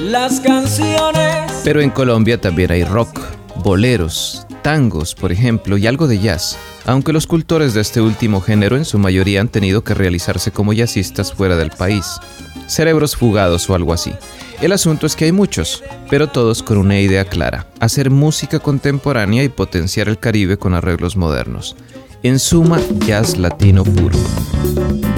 las canciones. Pero en Colombia también hay rock, boleros, tangos, por ejemplo, y algo de jazz, aunque los cultores de este último género en su mayoría han tenido que realizarse como jazzistas fuera del país, cerebros fugados o algo así. El asunto es que hay muchos, pero todos con una idea clara: hacer música contemporánea y potenciar el Caribe con arreglos modernos. En suma, jazz latino puro.